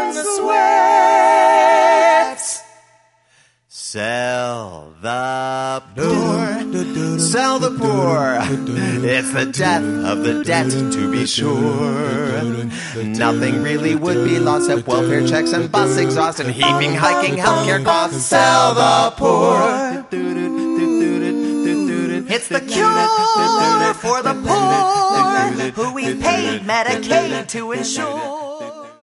and sweat. Sell the poor, sell the poor. It's the death of the debt, to be sure. Nothing really would be lost if welfare checks and bus exhaust and heaping, hiking healthcare costs. Sell the poor. It's the cure for the poor, who we paid Medicaid to insure.